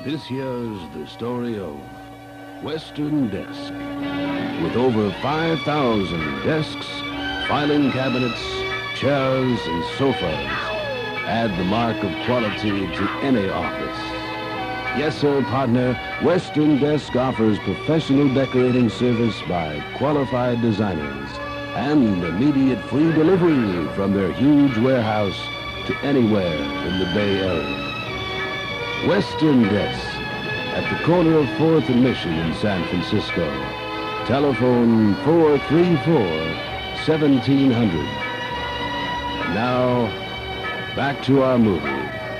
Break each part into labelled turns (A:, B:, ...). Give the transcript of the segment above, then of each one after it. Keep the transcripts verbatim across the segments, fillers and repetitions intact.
A: This here's the story of Western Desk. With over five thousand desks, filing cabinets, chairs, and sofas, add the mark of quality to any office. Yes, sir, partner, Western Desk offers professional decorating service by qualified designers and immediate free delivery from their huge warehouse to anywhere in the Bay Area. Western Desk, at the corner of fourth and Mission in San Francisco. Telephone four three four, seventeen hundred. And now, back to our movie.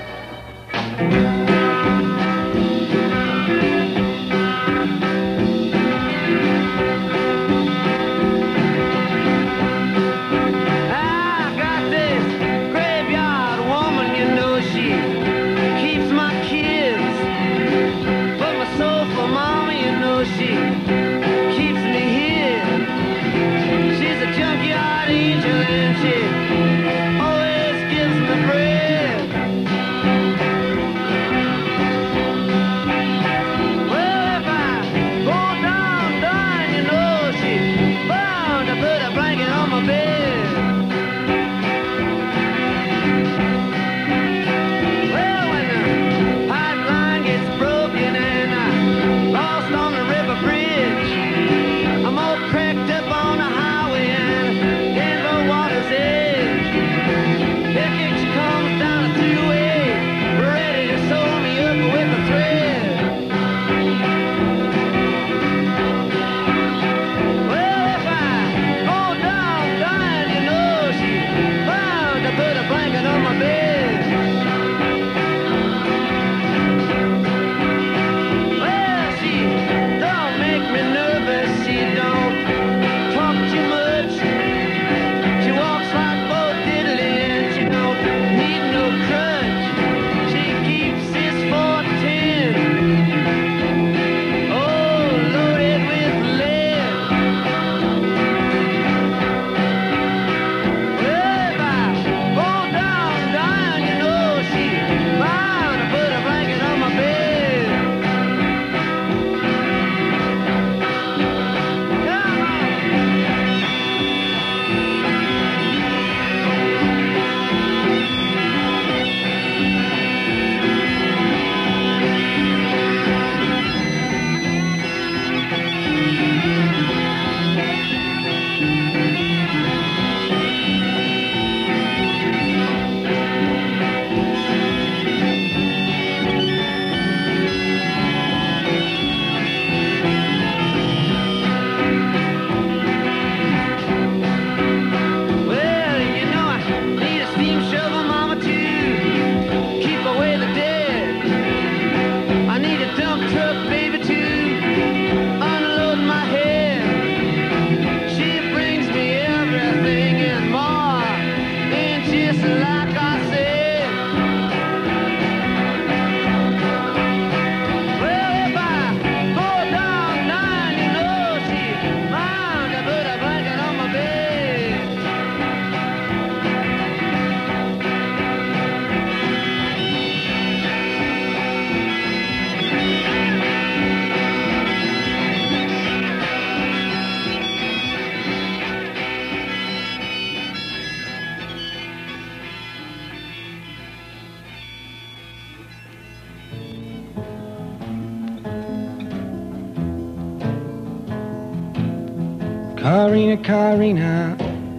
B: Carina, Carina,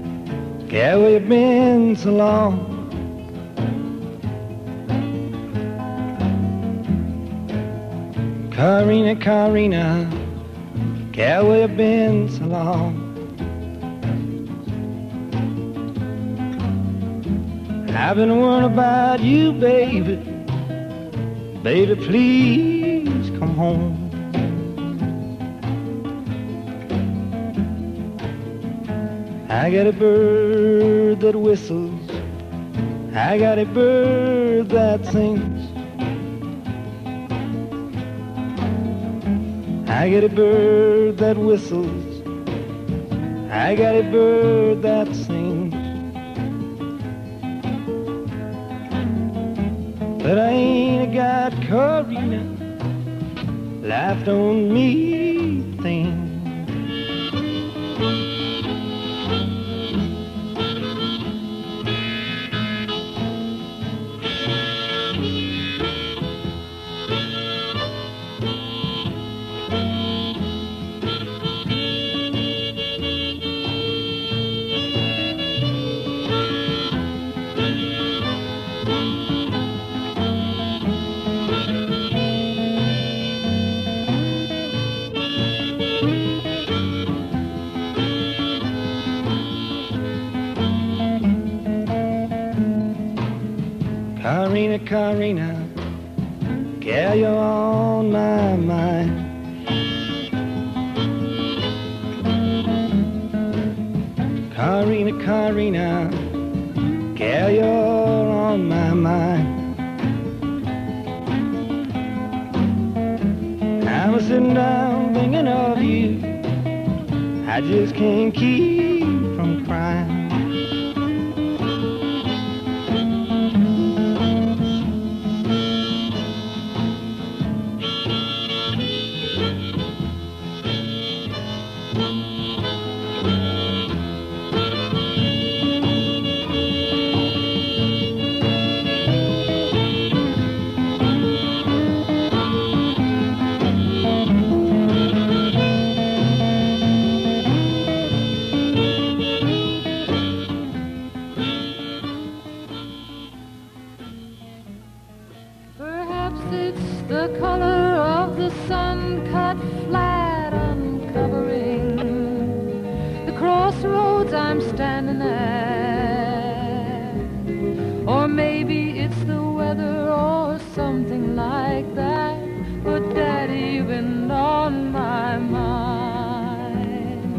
B: yeah, where you been so long? Carina, Carina, yeah, where you been so long? I've been worrying about you, baby. Baby, please come home. I got a bird that whistles, I got a bird that sings, I got a bird that whistles, I got a bird that sings. But I ain't got Carina, laughed on me thin. Carina, Carina, girl, you're on my mind. Carina, Carina, girl, you're on my mind. I'm sitting down thinking of you, I just can't keep from crying.
C: It's the color of the sun cut flat, uncovering the crossroads I'm standing at. Or maybe it's the weather or something like that, but Daddy, you've been on my mind.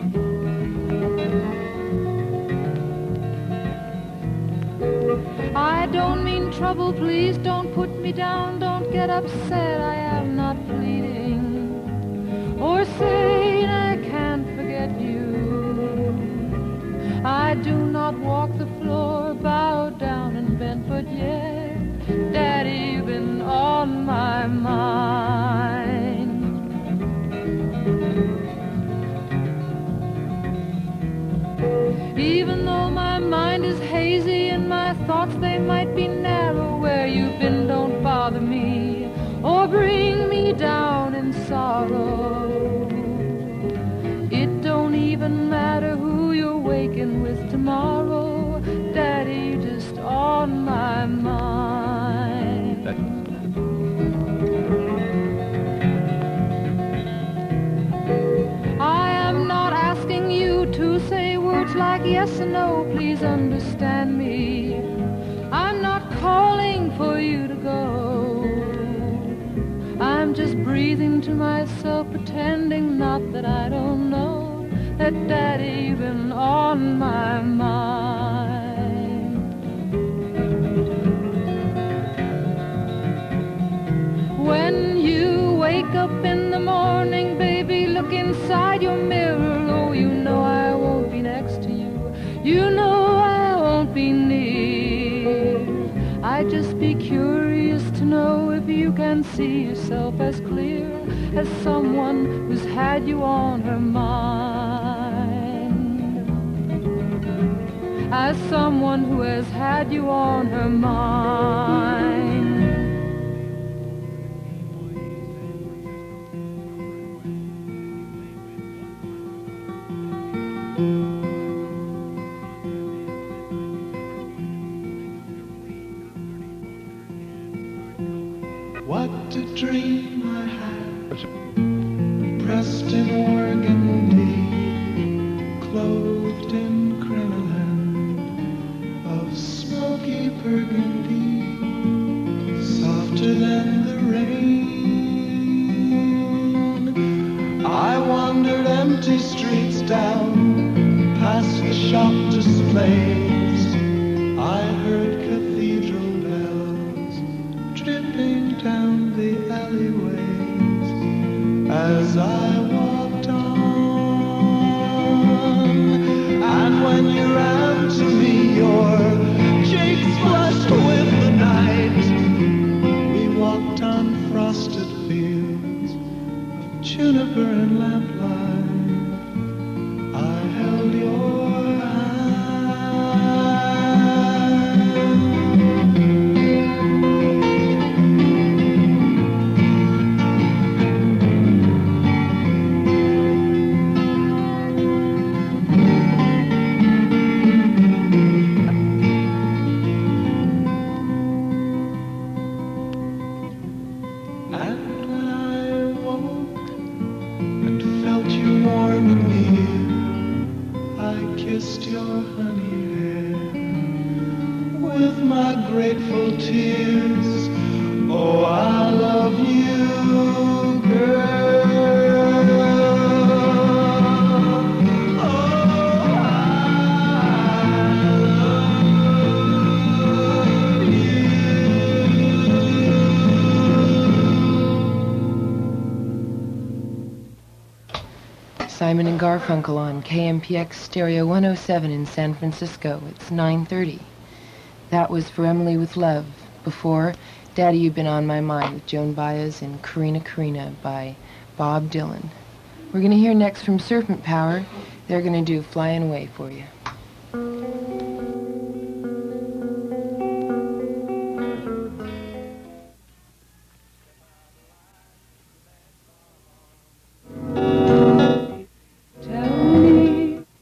C: I don't mean trouble, please don't put me down, don't get upset, I am not pleading or saying I can't forget you. I do not walk the floor, bow down and bend, but yet, Daddy, you've been on my mind. Even though my mind is hazy and my thoughts, they might be narrow, where you've been don't bother me or bring me down in sorrow. It don't even matter who you're waking with tomorrow, Daddy, you're just on my mind. I am not asking you to say words like yes and no, please understand me. I'm not calling for you to go. I'm just breathing to myself, pretending not that I don't know that Daddy, you've been on my mind. When you wake up in the morning, baby, look inside your mirror. Oh, you know I won't be next to you. You know I won't be near. I'd just be curious to know if you can see yourself as clear as someone who's had you on her mind. As someone who has had you on her mind.
D: What a dream I had, pressed in organdy, clothed in crinoline of smoky burgundy, softer than the rain. I wandered empty streets down, past the shop displays. I heard cathedral bells dripping down the alleyways as I walked on. And when you ran to me, your cheeks flushed with the night. We walked on frosted fields little tears. Oh, I love you, girl. Oh, I love you.
E: Simon and Garfunkel on K M P X Stereo one oh seven in San Francisco. It's nine thirty. That was For Emily with Love. Before, Daddy, You've Been on My Mind with Joan Baez and Karina Karina by Bob Dylan. We're going to hear next from Serpent Power. They're going to do Flying Away for you.